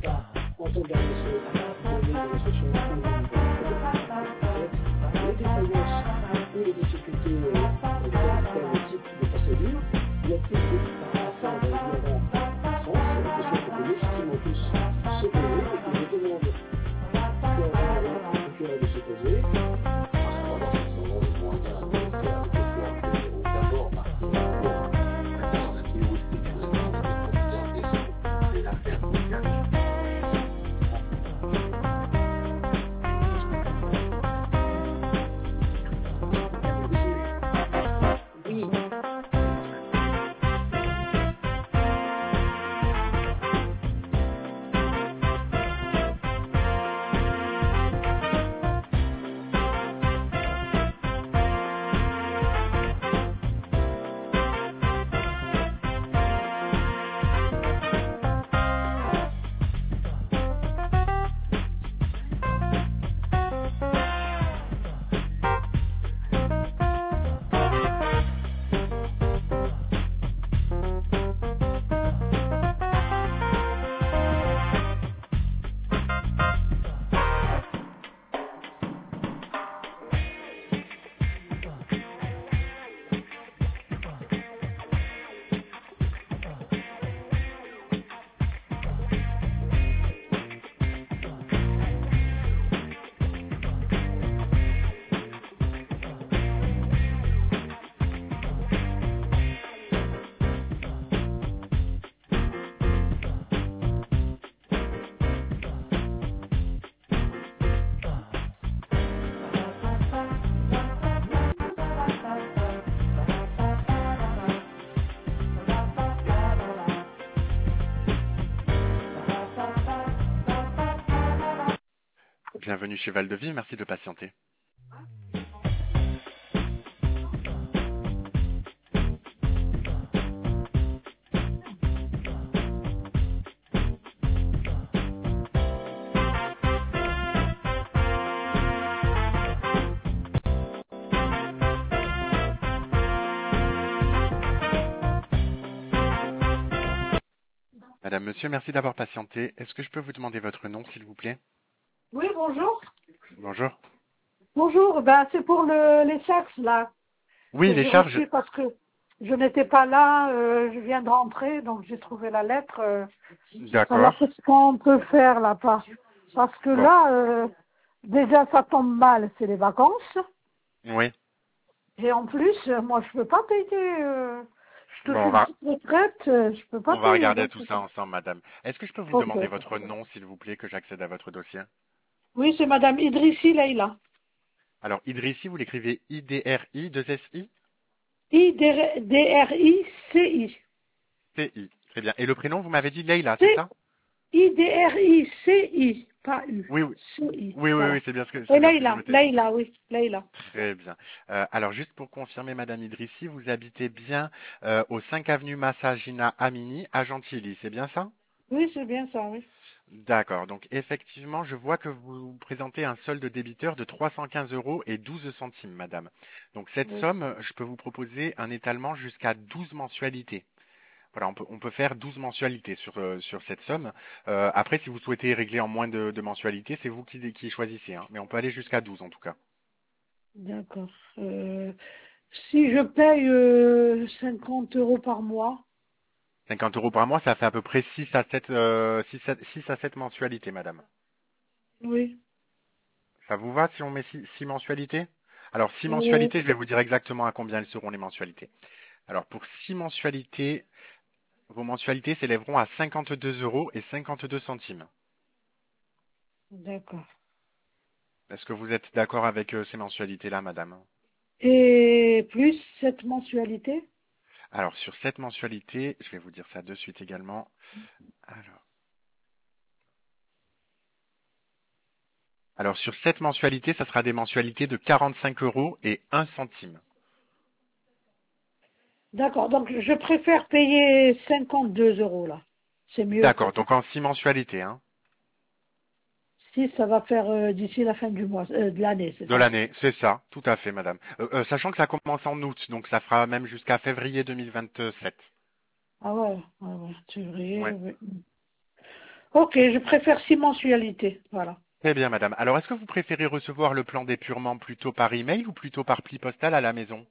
pas entendable sur le donner de restriction au niveau du projet. Les défaillances ou les difficultés dans le type de procédure, il y a plus de affaires inhérents en France, de sorte que légitimement tous se poser, et je demande au curé de se poser. Bienvenue chez Val de Vie, merci de patienter. Madame, monsieur, merci d'avoir patienté. Est-ce que je peux vous demander votre nom, s'il vous plaît? Oui, bonjour. Bonjour. Bonjour, c'est pour les charges, là. Oui, Que les j'ai charges. reçues parce que je n'étais pas là, je viens de rentrer, donc j'ai trouvé la lettre. D'accord. Alors, qu'est-ce qu'on peut faire là-bas? Parce que Bon. là, déjà, ça tombe mal, c'est les vacances. Oui. Et en plus, moi, je peux pas payer. Je touche Bon, une petite retraite, je peux pas on va payer. regarder Donc, tout ça ensemble, madame. Est-ce que je peux vous ok. demander votre nom, s'il vous plaît, que j'accède à votre dossier? Oui, c'est Madame Idrissi Leïla. Alors, Idrissi, vous l'écrivez I-D-R-I, 2-S-I? I-D-R-I-C-I. T-I. Très bien. Et le prénom, vous m'avez dit Leïla, c'est ça? I-D-R-I-C-I, pas U. Oui, oui. C-I, Oui, oui, voilà. oui, c'est bien Et ce que j'ai noté. Leïla, oui, Leïla. Très bien. Alors, juste pour confirmer, madame Idrissi, vous habitez bien au 5 avenue Massagina Amini, à Gentilly, c'est bien ça? Oui, c'est bien ça, oui. D'accord. Donc, effectivement, je vois que vous présentez un solde débiteur de 315 euros et 12 centimes, madame. Donc, cette Oui. somme, je peux vous proposer un étalement jusqu'à 12 mensualités. Voilà, on peut faire 12 mensualités sur cette somme. Après, si vous souhaitez régler en moins de mensualités, c'est vous qui choisissez, hein. Mais on peut aller jusqu'à 12 en tout cas. D'accord. Si je paye 50 euros par mois, 50 euros par mois, ça fait à peu près 6 à 7, 6 à 7 mensualités, madame. oui. Ça vous va si on met 6 mensualités? Alors, 6 Euh, mensualités, je vais vous dire exactement à combien elles seront les mensualités. Alors, pour 6 mensualités, vos mensualités s'élèveront à 52 euros et 52 centimes. d'accord. Est-ce que vous êtes d'accord avec ces mensualités-là, madame? Et plus cette mensualité? Alors, sur cette mensualité, je vais vous dire ça de suite également. Alors, sur cette mensualité, ça sera des mensualités de 45 euros et 1 centime. D'accord. Donc, je préfère payer 52 euros, là. C'est mieux. D'accord, donc en 6 mensualités, hein, Si ça va faire d'ici la fin du mois, de l'année, c'est de ça? l'année. C'est ça, tout à fait, madame. Sachant que ça commence en août, donc ça fera même jusqu'à février 2027. Ah ouais, ouais, ouais, février, Ouais. oui. Ok, je préfère 6 mensualités. Voilà. Très bien, madame. Alors, est-ce que vous préférez recevoir le plan d'épurement plutôt par email ou plutôt par pli postal à la maison?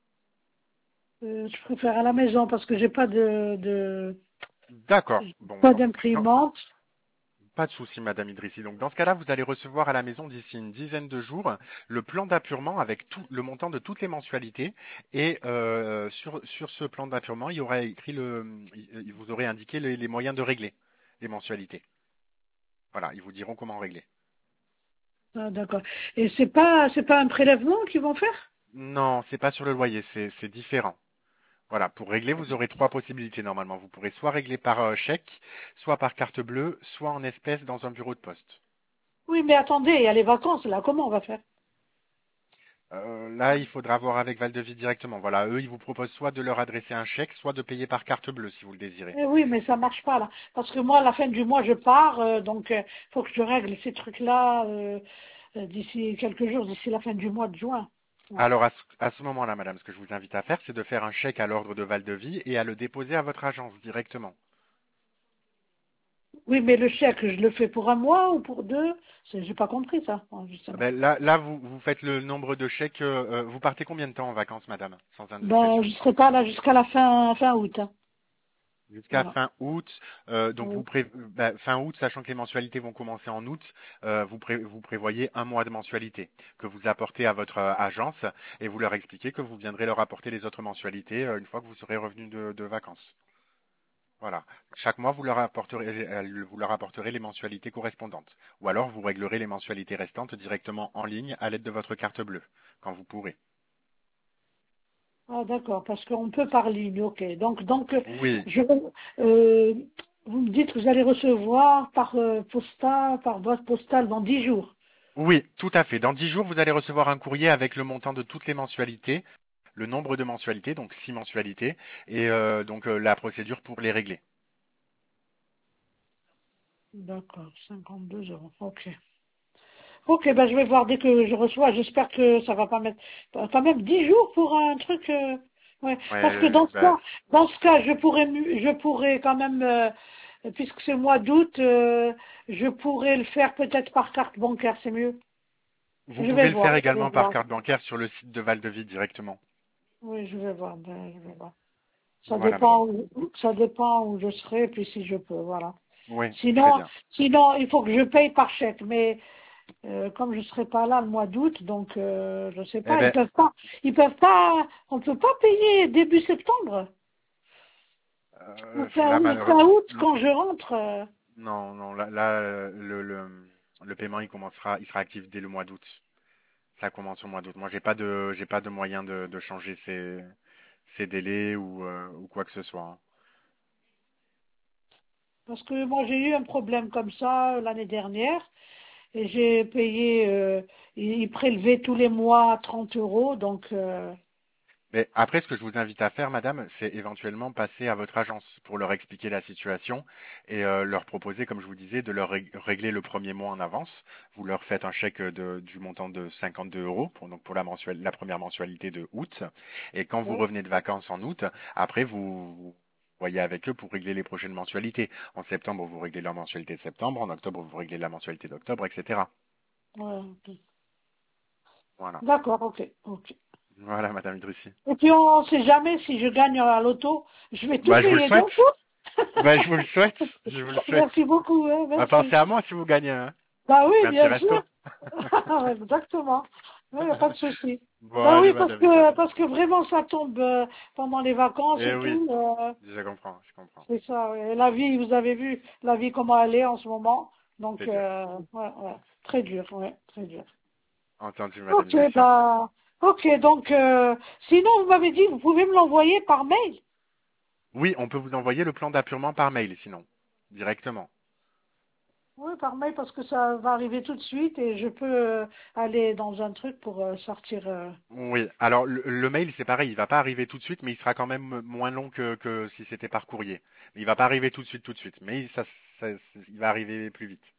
Je préfère à la maison parce que j'ai pas D'accord. Bon, pas dans- d'imprimante. pas de souci, madame Idrissi. Donc, dans ce cas-là, vous allez recevoir à la maison d'ici une dizaine de jours le plan d'appurement avec tout le montant de toutes les mensualités. Et sur ce plan d'appurement, il y aura écrit il vous aurez indiqué les moyens de régler les mensualités. Voilà, ils vous diront comment régler. Ah, d'accord. Et c'est pas un prélèvement qu'ils vont faire? Non, c'est pas sur le loyer, c'est différent. Voilà, pour régler, vous aurez trois possibilités normalement. Vous pourrez soit régler par chèque, soit par carte bleue, soit en espèces dans un bureau de poste. Oui, mais attendez, il y a les vacances là. Comment on va faire? Là, il faudra voir avec Val-de-Vie directement. Voilà, eux, ils vous proposent soit de leur adresser un chèque, soit de payer par carte bleue si vous le désirez. Eh oui, mais ça marche pas là. Parce que moi, à la fin du mois, je pars, donc faut que je règle ces trucs-là d'ici quelques jours, d'ici la fin du mois de juin. Ouais. Alors, à ce moment-là, madame, ce que je vous invite à faire, c'est de faire un chèque à l'ordre de Val-de-Vie et à le déposer à votre agence directement. Oui, mais le chèque, je le fais pour un mois ou pour deux? J'ai pas compris ça, justement. Ben, là, vous faites le nombre de chèques. Vous partez combien de temps en vacances, madame, sans Ben, indiscrétion? je serai pas là jusqu'à la fin août. Hein. Jusqu'à Voilà. fin août. Donc Oui. fin août, sachant que les mensualités vont commencer en août, vous prévoyez un mois de mensualité que vous apportez à votre agence et vous leur expliquez que vous viendrez leur apporter les autres mensualités une fois que vous serez revenu de vacances. Voilà. Chaque mois, vous leur apporterez les mensualités correspondantes. Ou alors, vous réglerez les mensualités restantes directement en ligne à l'aide de votre carte bleue, quand vous pourrez. Ah, d'accord, parce qu'on peut par ligne, ok. Donc, Oui, je, euh, vous me dites que vous allez recevoir par postal, par boîte postale dans 10 jours. oui, tout à fait. Dans 10 jours, vous allez recevoir un courrier avec le montant de toutes les mensualités, le nombre de mensualités, donc 6 mensualités, et la procédure pour les régler. D'accord, 52 euros, ok. Ok, ben je vais voir dès que je reçois. J'espère que ça va pas mettre quand même 10 jours pour un truc. Ouais. Parce que Ouais, dans ce cas, je pourrais quand même, puisque c'est le mois d'août, je pourrais le faire peut-être par carte bancaire, c'est mieux. vous pouvez le faire Je vais également par voir. carte bancaire sur le site de Val-de-Vie directement. Oui, je vais voir, ben, je vais voir. Voilà, madame. Ça dépend où je serai, puis si je peux, voilà. Oui, très Sinon, bien. sinon, il faut que je paye par chèque, mais comme je serai pas là le mois d'août, donc je sais Eh pas, ben, ils peuvent pas, on peut pas payer début septembre ou là, fin malheureusement, août quand je rentre. non, non, là, le paiement, il sera actif dès le mois d'août. Ça commence au mois d'août. Moi, j'ai pas de moyen de changer ces délais ou quoi que ce soit, hein. Parce que moi j'ai eu un problème comme ça l'année dernière et j'ai payé, ils prélevaient tous les mois 30 euros, donc Mais après, ce que je vous invite à faire, madame, c'est éventuellement passer à votre agence pour leur expliquer la situation et leur proposer, comme je vous disais, de leur régler le premier mois en avance. Vous leur faites un chèque du montant de 52 euros pour la première mensualité de août. Et quand vous ouais, revenez de vacances en août, après, vous voyez avec eux pour régler les prochaines mensualités. En septembre, vous réglez leur mensualité de septembre. En octobre, vous réglez la mensualité d'octobre, etc. ouais, ok. Voilà. D'accord, ok, ok. Voilà, madame Idrissi. Et puis on sait jamais si je gagne à l'auto, je vais tout Bah, je vous le payer d'un souhaite. coup. Bah, je vous le souhaite. Je vous le souhaite. Merci beaucoup, hein, Bah, merci. pensez à moi si vous gagnez Bah oui, un petit bien resto. sûr. Exactement. Il n'y a pas de souci. Bon, Bah allez, oui, madame Idrissi. parce que vraiment ça tombe pendant les vacances Eh et oui, tout. je comprends, je comprends. C'est ça. Ouais. Et la vie, vous avez vu la vie comment elle est en ce moment. Donc, C'est dur. ouais, ouais. Très dur, ouais, très dur. Entendu, madame Ok, Idrissi. bah, ok. Donc, sinon, vous m'avez dit, vous pouvez me l'envoyer par mail. Oui, on peut vous envoyer le plan d'appurement par mail, sinon. Directement. Oui, par mail parce que ça va arriver tout de suite et je peux aller dans un truc pour sortir. Oui, alors le mail, c'est pareil, il va pas arriver tout de suite, mais il sera quand même moins long que si c'était par courrier. Il va pas arriver tout de suite, mais il va arriver plus vite.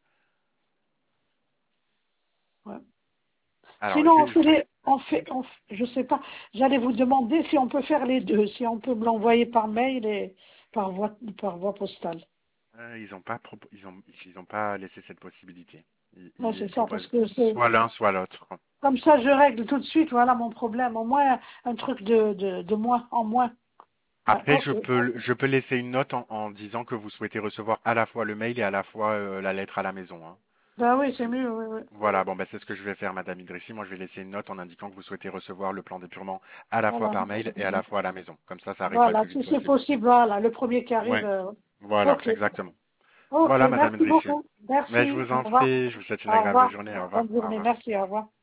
Ouais. Alors, Sinon, je sais pas, j'allais vous demander si on peut faire les deux, si on peut me l'envoyer par mail et par voie postale. Ils ont pas laissé cette possibilité. Ouais, Ils c'est ça, parce proposent que c'est soit l'un, soit l'autre. comme ça, je règle tout de suite, voilà mon problème. Au moins, un truc de moins, en moins. Ouais, Après, ok. je peux laisser une note en disant que vous souhaitez recevoir à la fois le mail et à la fois la lettre à la maison, hein. Ben oui, c'est mieux, oui, oui. Voilà, bon, ben, c'est ce que je vais faire, Madame Idrissi. Moi, je vais laisser une note en indiquant que vous souhaitez recevoir le plan d'épurement à la fois Voilà. par mail et à la fois à la maison. Comme ça arrivera le Voilà, plus vite si c'est possible. possible, voilà, le premier qui arrive. Ouais, voilà, Ok. exactement. Ok, Voilà, Madame merci Idrissi. beaucoup. Mais je Merci. vous Au en revoir. prie, je vous souhaite une Au agréable revoir. journée. Au revoir. Bonne Au journée. revoir. Merci. Au revoir.